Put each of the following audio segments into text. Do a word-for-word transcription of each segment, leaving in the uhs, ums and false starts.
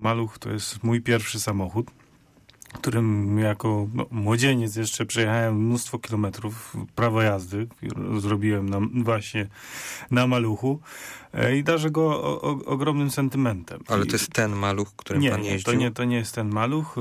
Maluch to jest mój pierwszy samochód, którym jako no, młodzieniec jeszcze przejechałem mnóstwo kilometrów, prawo jazdy zrobiłem na, właśnie na Maluchu e, i darzę go o, o, ogromnym sentymentem. Ale to jest ten Maluch, którym nie, pan jeździł? Nie, to nie, to nie jest ten Maluch.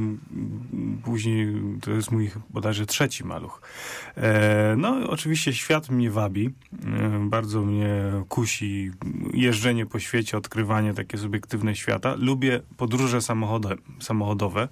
E, później to jest mój bodajże trzeci Maluch. E, no oczywiście świat mnie wabi. E, bardzo mnie kusi jeżdżenie po świecie, odkrywanie takie subiektywne świata. Lubię podróże samochody, samochodowe.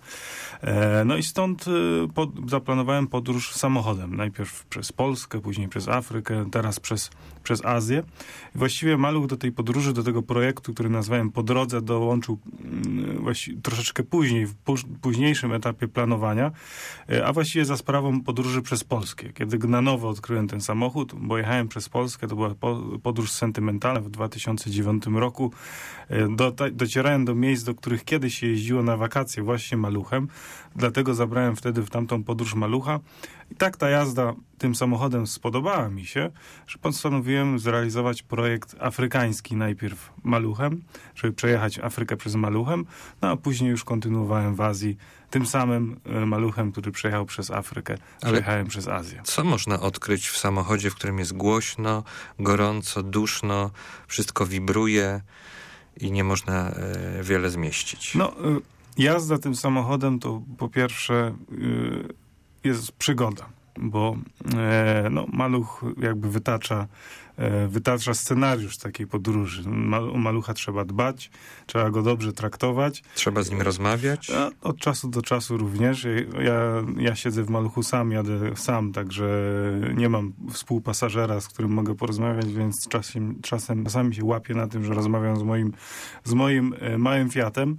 No i stąd pod, zaplanowałem podróż samochodem. Najpierw przez Polskę, później przez Afrykę, teraz przez, przez Azję. I właściwie Maluch do tej podróży, do tego projektu, który nazwałem Po drodze, dołączył właściwie troszeczkę później, w późniejszym etapie planowania, a właściwie za sprawą podróży przez Polskę. Kiedy na nowo odkryłem ten samochód, bo jechałem przez Polskę, to była podróż sentymentalna w dwa tysiące dziewiątym roku. Do, docierałem do miejsc, do których kiedyś się jeździło na wakacje właśnie Maluchem. Dlatego zabrałem wtedy w tamtą podróż Malucha. I tak ta jazda tym samochodem spodobała mi się, że postanowiłem zrealizować projekt afrykański najpierw Maluchem, żeby przejechać Afrykę przez Maluchem, no a później już kontynuowałem w Azji tym samym Maluchem, który przejechał przez Afrykę, Ale przejechałem przez Azję. Co można odkryć w samochodzie, w którym jest głośno, gorąco, duszno, wszystko wibruje i nie można e, wiele zmieścić? No, y- Jazda tym samochodem to po pierwsze y, jest przygoda, bo e, no, Maluch jakby wytacza, e, wytacza scenariusz takiej podróży. Ma, o Malucha trzeba dbać, trzeba go dobrze traktować. Trzeba z nim rozmawiać? A od czasu do czasu również. Ja, ja siedzę w Maluchu sam, jadę sam, także nie mam współpasażera, z którym mogę porozmawiać, więc czasem, czasem czasami się łapię na tym, że rozmawiam z moim, z moim e, małym Fiatem.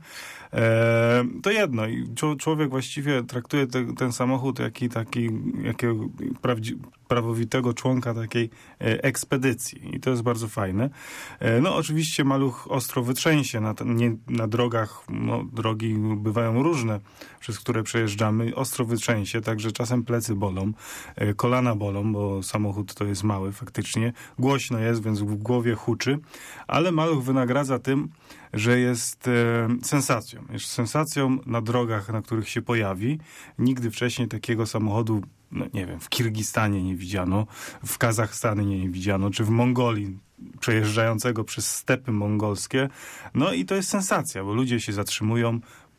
E, to jedno. I człowiek właściwie traktuje te, ten samochód jak i taki, jakiego prawdzi, prawowitego członka takiej e, ekspedycji. I to jest bardzo fajne. E, no oczywiście Maluch ostro wytrzęsie na, nie, na drogach. No, drogi bywają różne, przez które przejeżdżamy. Ostro wytrzęsie, także czasem plecy bolą, e, kolana bolą, bo samochód to jest mały faktycznie. Głośno jest, więc w głowie huczy. Ale Maluch wynagradza tym, że jest e, sensacją. Jest sensacją na drogach, na których się pojawi. Nigdy wcześniej takiego samochodu, no nie wiem, w Kirgistanie nie widziano, w Kazachstanie nie widziano, czy w Mongolii przejeżdżającego przez stepy mongolskie. No i to jest sensacja, bo ludzie się zatrzymują,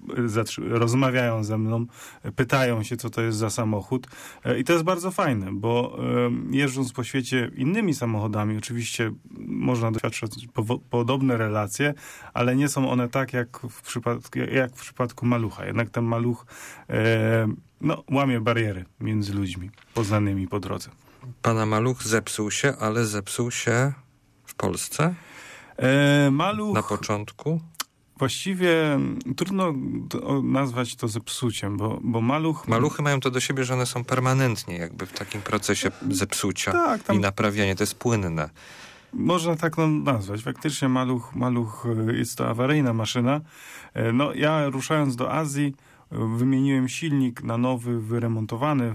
rozmawiają ze mną, pytają się, co to jest za samochód. I to jest bardzo fajne, bo jeżdżąc po świecie innymi samochodami, oczywiście można doświadczać podobne relacje, ale nie są one tak, jak w przypadku, jak w przypadku Malucha. Jednak ten Maluch no, łamie bariery między ludźmi poznanymi po drodze. Pana Maluch zepsuł się, ale zepsuł się w Polsce? E, Maluch... Na początku? Właściwie trudno to nazwać to zepsuciem, bo, bo Maluch... Maluchy mają to do siebie, że one są permanentnie jakby w takim procesie zepsucia tak, tam... i naprawiania. To jest płynne. Można tak no, nazwać. Faktycznie Maluch, Maluch jest to awaryjna maszyna. No, ja ruszając do Azji wymieniłem silnik na nowy, wyremontowany,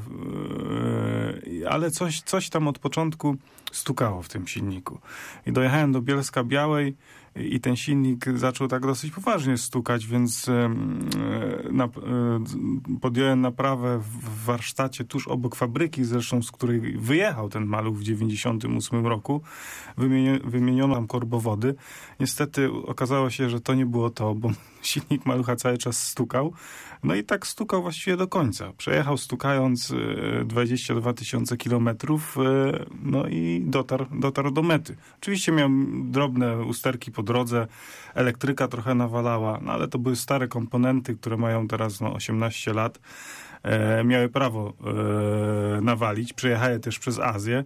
ale coś, coś tam od początku stukało w tym silniku. I dojechałem do Bielska Białej i ten silnik zaczął tak dosyć poważnie stukać, więc na, podjąłem naprawę w warsztacie tuż obok fabryki, zresztą z której wyjechał ten Maluch w dziewięćdziesiątym ósmym roku. Wymienio, wymieniono tam korbowody. Niestety okazało się, że to nie było to, bo silnik Malucha cały czas stukał. No i tak stukał właściwie do końca. Przejechał stukając dwadzieścia dwa tysiące kilometrów, no i dotarł, dotarł do mety. Oczywiście miał drobne usterki po drodze, elektryka trochę nawalała, no ale to były stare komponenty, które mają teraz no, osiemnaście lat. E, miały prawo e, nawalić. Przejechałem też przez Azję.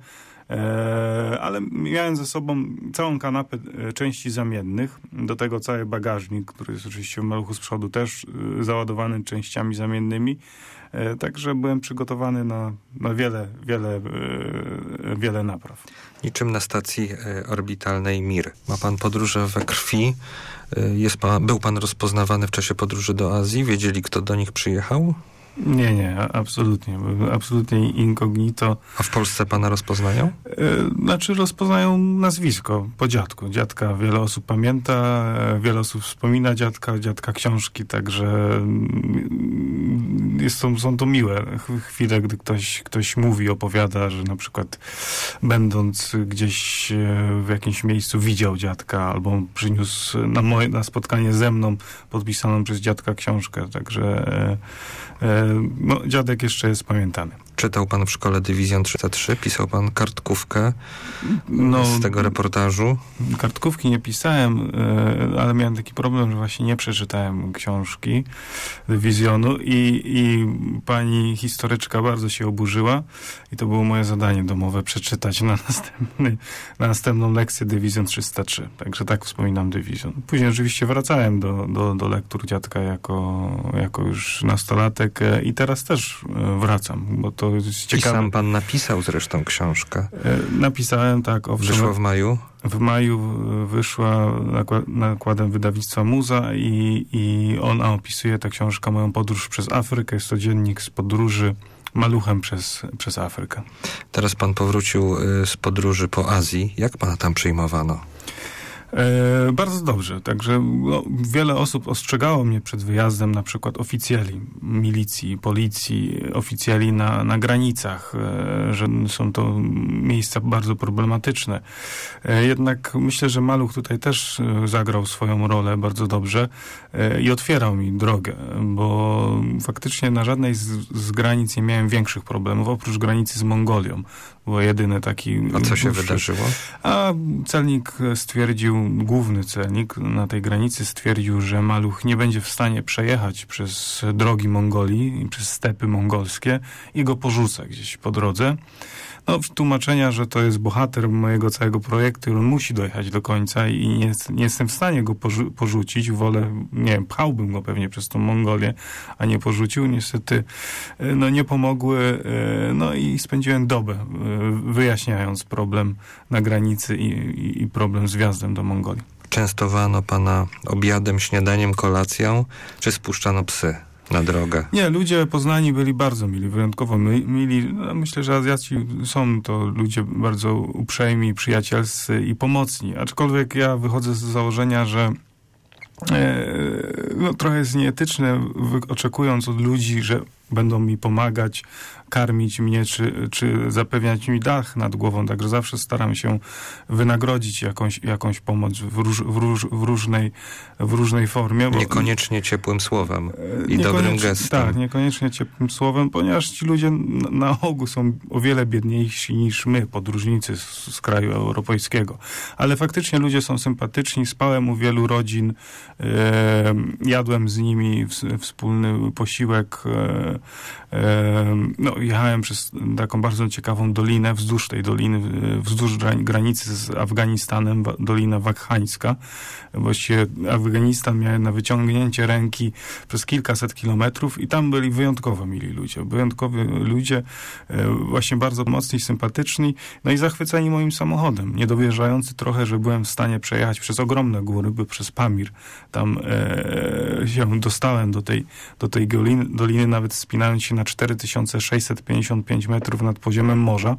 Ale miałem ze sobą całą kanapę części zamiennych, do tego cały bagażnik, który jest oczywiście w Maluchu z przodu też załadowany częściami zamiennymi, także byłem przygotowany na, na wiele, wiele, wiele napraw. Niczym na stacji orbitalnej Mir. Ma pan podróże we krwi, jest pan, był pan rozpoznawany w czasie podróży do Azji? Wiedzieli, kto do nich przyjechał? Nie, nie, absolutnie. Absolutnie incognito. A w Polsce pana rozpoznają? Znaczy rozpoznają nazwisko po dziadku. Dziadka wiele osób pamięta, wiele osób wspomina dziadka, dziadka książki, także jest to, są to miłe chwile, gdy ktoś, ktoś mówi, opowiada, że na przykład będąc gdzieś w jakimś miejscu widział dziadka, albo przyniósł na, moje, na spotkanie ze mną podpisaną przez dziadka książkę, także no, dziadek jeszcze jest pamiętany. Czytał pan w szkole Dywizjon trzysta trzy? Pisał pan kartkówkę no, z tego reportażu? Kartkówki nie pisałem, ale miałem taki problem, że właśnie nie przeczytałem książki Dywizjonu i, i pani historyczka bardzo się oburzyła i to było moje zadanie domowe, przeczytać na, następny, na następną lekcję Dywizjon trzysta trzy. Także tak wspominam Dywizjon. Później oczywiście wracałem do, do, do lektur dziadka jako, jako już nastolatek i teraz też wracam, bo to jest ciekawe. I sam pan napisał zresztą książkę. Napisałem, tak. Owszem, wyszła w maju? W maju wyszła nakładem wydawnictwa Muza i, i ona opisuje, ta książka, moją podróż przez Afrykę. Jest to dziennik z podróży maluchem przez, przez Afrykę. Teraz pan powrócił z podróży po Azji. Jak pana tam przyjmowano? E, bardzo dobrze. Także no, wiele osób ostrzegało mnie przed wyjazdem, na przykład oficjeli milicji, policji, oficjeli na, na granicach, e, że są to miejsca bardzo problematyczne. E, jednak myślę, że Maluch tutaj też zagrał swoją rolę bardzo dobrze e, i otwierał mi drogę, bo faktycznie na żadnej z, z granic nie miałem większych problemów, oprócz granicy z Mongolią. Było jedyny taki... A co się dłuższy. wydarzyło? A celnik stwierdził, główny celnik na tej granicy stwierdził, że Maluch nie będzie w stanie przejechać przez drogi Mongolii, przez stepy mongolskie i go porzuca gdzieś po drodze. No, tłumaczenia, że to jest bohater mojego całego projektu, on musi dojechać do końca i nie, nie jestem w stanie go porzu- porzucić. Wolę, nie wiem, pchałbym go pewnie przez tą Mongolię, a nie porzucił. Niestety, no nie pomogły. No i spędziłem dobę wyjaśniając problem na granicy i, i, i problem z wjazdem do Mongolii. Częstowano pana obiadem, śniadaniem, kolacją, czy spuszczano psy na drogę? Nie, ludzie poznani byli bardzo mili, wyjątkowo mili. No, myślę, że Azjaci są to ludzie bardzo uprzejmi, przyjacielscy i pomocni. Aczkolwiek ja wychodzę z założenia, że e, no, trochę jest nieetyczne, oczekując od ludzi, że będą mi pomagać, karmić mnie, czy, czy zapewniać mi dach nad głową. Także zawsze staram się wynagrodzić jakąś, jakąś pomoc w, róż, w, róż, w, różnej, w różnej formie. Bo niekoniecznie ciepłym słowem i dobrym gestem. Tak, niekoniecznie ciepłym słowem, ponieważ ci ludzie na, na ogół są o wiele biedniejsi niż my, podróżnicy z, z kraju europejskiego. Ale faktycznie ludzie są sympatyczni. Spałem u wielu rodzin, e, jadłem z nimi w, wspólny posiłek. E, e, no, jechałem przez taką bardzo ciekawą dolinę, wzdłuż tej doliny, wzdłuż granicy z Afganistanem, dolina wakhańska. Właściwie Afganistan miałem na wyciągnięcie ręki przez kilkaset kilometrów i tam byli wyjątkowo mili ludzie. Wyjątkowi ludzie, właśnie bardzo mocni, sympatyczni, no i zachwyceni moim samochodem. Niedowierzający trochę, że byłem w stanie przejechać przez ogromne góry, by przez Pamir. Tam e, się dostałem do tej, do tej doliny, doliny, nawet wspinając się na cztery tysiące sześćset pięćdziesiąt pięć metrów nad poziomem morza.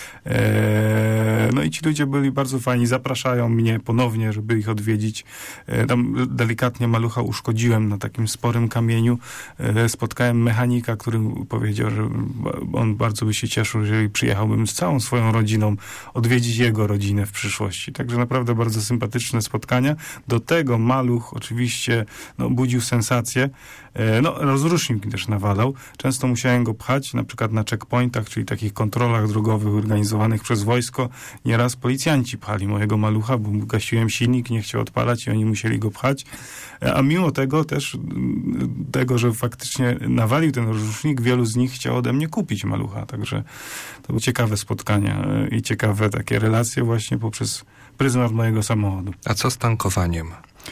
E, no i ci ludzie byli bardzo fajni. Zapraszają mnie ponownie, żeby ich odwiedzić. E, tam delikatnie Malucha uszkodziłem na takim sporym kamieniu. E, spotkałem mechanika, który powiedział, że on bardzo by się cieszył, jeżeli przyjechałbym z całą swoją rodziną odwiedzić jego rodzinę w przyszłości. Także naprawdę bardzo sympatyczne spotkania. Do tego Maluch oczywiście no, budził sensację. E, no, rozrusznik też nawalał. Często musiałem go pchać, na przykład na checkpointach, czyli takich kontrolach drogowych organizowanych przez wojsko. Nieraz policjanci pchali mojego Malucha, bo gasiłem silnik, nie chciał odpalać i oni musieli go pchać. A mimo tego też, tego, że faktycznie nawalił ten rozrusznik, wielu z nich chciało ode mnie kupić Malucha. Także to były ciekawe spotkania i ciekawe takie relacje właśnie poprzez pryzmat mojego samochodu. A co z tankowaniem?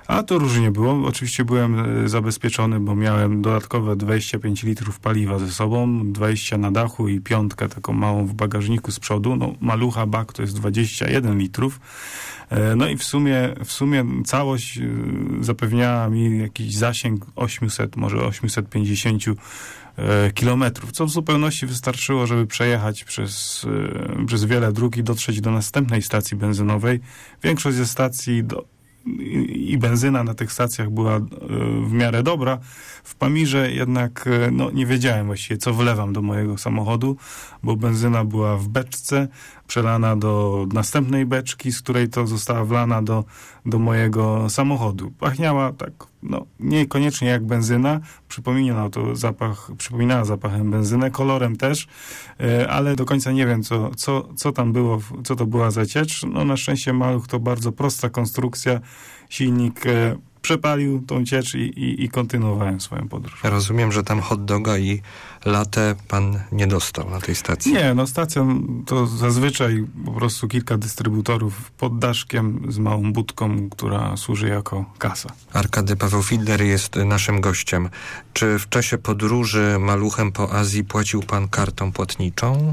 A to różnie było. Oczywiście byłem zabezpieczony, bo miałem dodatkowe dwadzieścia pięć litrów paliwa ze sobą, dwadzieścia na dachu i piątkę taką małą w bagażniku z przodu. No, malucha bak to jest dwadzieścia jeden litrów. No i w sumie, w sumie całość zapewniała mi jakiś zasięg osiemset, może osiemset pięćdziesiąt kilometrów, co w zupełności wystarczyło, żeby przejechać przez, przez wiele dróg i dotrzeć do następnej stacji benzynowej. Większość ze stacji do, i, i benzyna na tych stacjach była w miarę dobra. W Pamirze jednak no, nie wiedziałem właściwie, co wlewam do mojego samochodu, bo benzyna była w beczce, przelana do następnej beczki, z której to została wlana do, do mojego samochodu. Pachniała tak, no niekoniecznie jak benzyna, przypominała to zapach, przypominała zapachem benzynę, kolorem też, ale do końca nie wiem, co, co, co tam było, co to była za ciecz. No na szczęście Maluch to bardzo prosta konstrukcja, silnik przepalił tą ciecz i, i, i kontynuowałem swoją podróż. Rozumiem, że tam hot doga i latę pan nie dostał na tej stacji. Nie, no stacja to zazwyczaj po prostu kilka dystrybutorów pod daszkiem z małą budką, która służy jako kasa. Arkady Paweł Fidler jest naszym gościem. Czy w czasie podróży Maluchem po Azji płacił pan kartą płatniczą?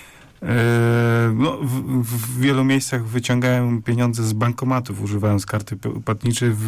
No, w, w wielu miejscach wyciągałem pieniądze z bankomatów, używając karty płatniczej w,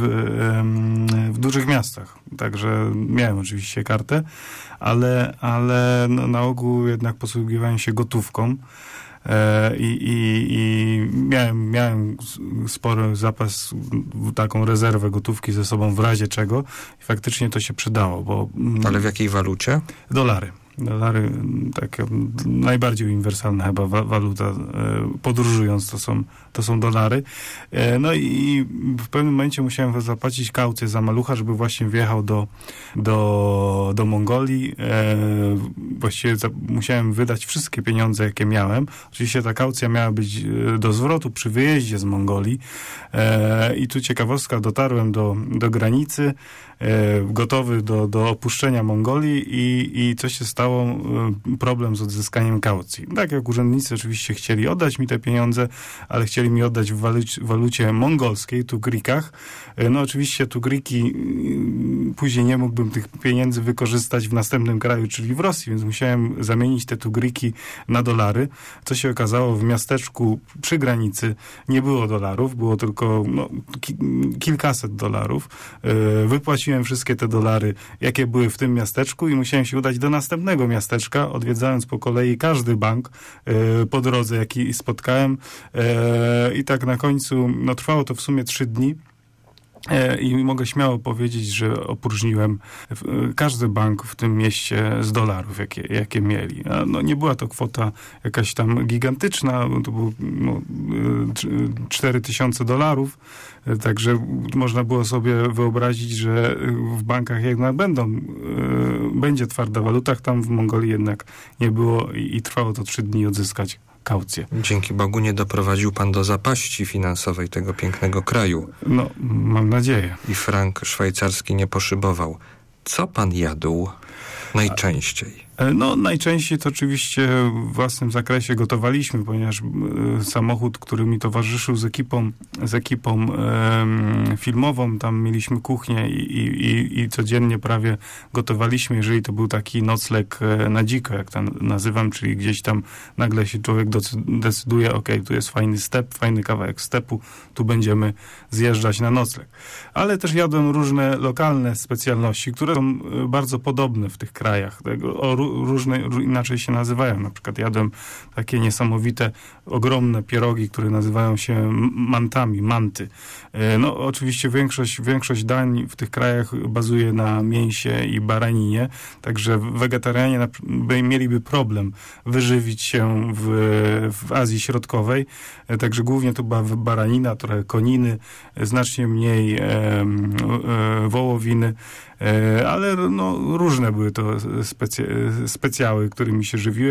w dużych miastach. Także miałem oczywiście kartę, ale, ale no, na ogół jednak posługiwałem się gotówką. I, i, i miałem, miałem spory zapas, taką rezerwę gotówki ze sobą w razie czego i faktycznie to się przydało. Bo, ale w jakiej walucie? Dolary. Dolary, taka najbardziej uniwersalna chyba wa- waluta, e, podróżując to są, to są dolary. E, no i w pewnym momencie musiałem zapłacić kaucję za Malucha, żeby właśnie wjechał do, do, do Mongolii. E, właściwie za, musiałem wydać wszystkie pieniądze, jakie miałem. Oczywiście ta kaucja miała być do zwrotu przy wyjeździe z Mongolii. E, I tu ciekawostka, dotarłem do, do granicy, gotowy do, do opuszczenia Mongolii i, i co się stało? Problem z odzyskaniem kaucji. Tak jak urzędnicy oczywiście chcieli oddać mi te pieniądze, ale chcieli mi oddać w walucie, walucie mongolskiej, tugrikach. No oczywiście tugriki, później nie mógłbym tych pieniędzy wykorzystać w następnym kraju, czyli w Rosji, więc musiałem zamienić te tugriki na dolary. Co się okazało, w miasteczku przy granicy nie było dolarów, było tylko no, ki- kilkaset dolarów. Wypłaciłem wszystkie te dolary, jakie były w tym miasteczku i musiałem się udać do następnego miasteczka, odwiedzając po kolei każdy bank e, po drodze, jaki spotkałem. E, I tak na końcu, no trwało to w sumie trzy dni. I mogę śmiało powiedzieć, że opróżniłem każdy bank w tym mieście z dolarów, jakie, jakie mieli. No, nie była to kwota jakaś tam gigantyczna, to było no, cztery tysiące dolarów, także można było sobie wyobrazić, że w bankach jednak będą, będzie twarda waluta, tam w Mongolii jednak nie było i, i trwało to trzy dni odzyskać kaucję. Dzięki Bogu nie doprowadził pan do zapaści finansowej tego pięknego kraju. No, mam nadzieję. I frank szwajcarski nie poszybował. Co pan jadł najczęściej? No, najczęściej to oczywiście w własnym zakresie gotowaliśmy, ponieważ y, samochód, który mi towarzyszył z ekipą, z ekipą y, filmową, tam mieliśmy kuchnię i, i, i codziennie prawie gotowaliśmy, jeżeli to był taki nocleg y, na dziko, jak to nazywam, czyli gdzieś tam nagle się człowiek decyduje, ok, tu jest fajny step, fajny kawałek stepu, tu będziemy zjeżdżać na nocleg. Ale też jadłem różne lokalne specjalności, które są bardzo podobne w tych krajach. Tego, o, różne, inaczej się nazywają. Na przykład jadłem takie niesamowite, ogromne pierogi, które nazywają się mantami, manty. No oczywiście większość, większość dań w tych krajach bazuje na mięsie i baraninie, także wegetarianie mieliby problem wyżywić się w, w Azji Środkowej, także głównie to była baranina, trochę koniny, znacznie mniej e, e, wołowiny, e, ale no, różne były to specy, specjały, którymi się żywiłem.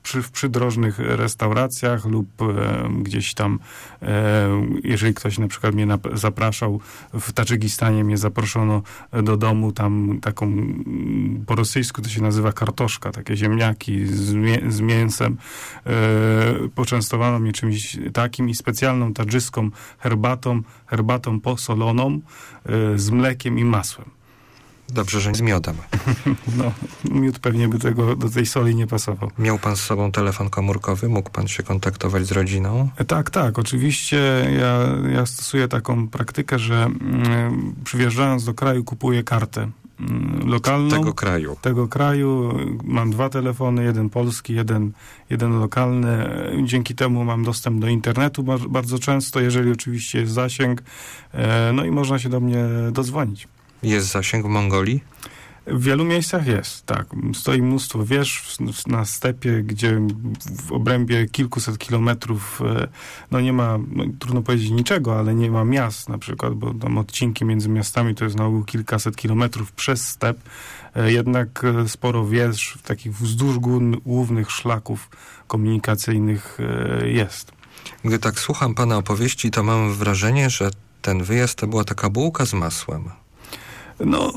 przy, w przydrożnych restauracjach lub e, gdzieś tam, e, jeżeli ktoś na przykład mnie nap- zapraszał, w Tadżykistanie mnie zaproszono do domu, tam taką, po rosyjsku to się nazywa kartoszka, takie ziemniaki z, mię- z mięsem. E, poczęstowano mnie czymś takim i specjalną tadżyską herbatą, herbatą posoloną e, z mlekiem i masłem. Dobrze, że z miodem. No, miód pewnie by tego, do tej soli nie pasował. Miał pan z sobą telefon komórkowy? Mógł pan się kontaktować z rodziną? Tak, tak. Oczywiście ja, ja stosuję taką praktykę, że mm, przyjeżdżając do kraju kupuję kartę mm, lokalną. Tego kraju. Tego kraju. Mam dwa telefony, jeden polski, jeden, jeden lokalny. Dzięki temu mam dostęp do internetu bar- bardzo często, jeżeli oczywiście jest zasięg. E, no i można się do mnie dodzwonić. Jest zasięg w Mongolii? W wielu miejscach jest, tak. Stoi mnóstwo wież na stepie, gdzie w obrębie kilkuset kilometrów no nie ma, no, trudno powiedzieć niczego, ale nie ma miast na przykład, bo tam odcinki między miastami to jest na ogół kilkaset kilometrów przez step. Jednak sporo wież, takich wzdłuż głównych szlaków komunikacyjnych jest. Gdy tak słucham pana opowieści, to mam wrażenie, że ten wyjazd to była taka bułka z masłem. No,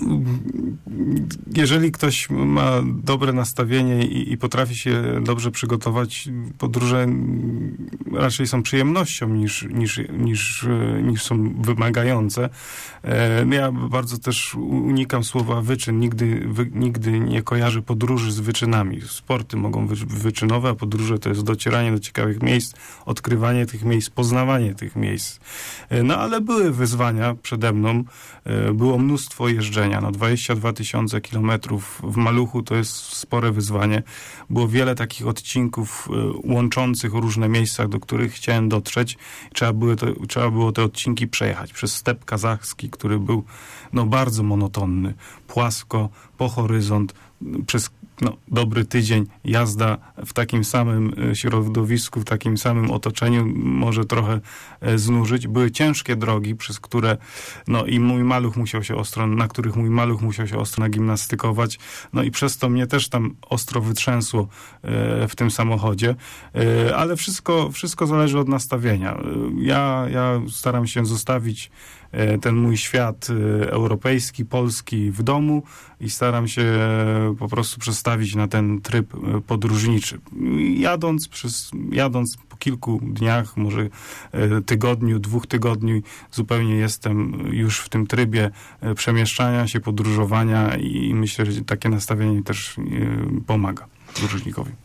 jeżeli ktoś ma dobre nastawienie i, i potrafi się dobrze przygotować, podróże raczej są przyjemnością niż, niż, niż, niż są wymagające. Ja bardzo też unikam słowa wyczyn. Nigdy, wy, nigdy nie kojarzę podróży z wyczynami. Sporty mogą być wyczynowe, a podróże to jest docieranie do ciekawych miejsc, odkrywanie tych miejsc, poznawanie tych miejsc. No, ale były wyzwania przede mną. Było mnóstwo jeżdżenia. No dwadzieścia dwa tysiące kilometrów w Maluchu to jest spore wyzwanie. Było wiele takich odcinków y, łączących różne miejsca, do których chciałem dotrzeć. Trzeba było, to, trzeba było te odcinki przejechać przez step kazachski, który był no, bardzo monotonny. Płasko, po horyzont, przez no, dobry tydzień jazda w takim samym środowisku, w takim samym otoczeniu może trochę e, znużyć. Były ciężkie drogi, przez które no i mój maluch musiał się ostro, na których mój maluch musiał się ostro nagimnastykować. No i przez to mnie też tam ostro wytrzęsło e, w tym samochodzie. E, ale wszystko, wszystko zależy od nastawienia. Ja, ja staram się zostawić ten mój świat europejski, polski w domu i staram się po prostu przestawić na ten tryb podróżniczy. Jadąc, przez, jadąc po kilku dniach, może tygodniu, dwóch tygodniu, zupełnie jestem już w tym trybie przemieszczania się, podróżowania i myślę, że takie nastawienie też pomaga podróżnikowi.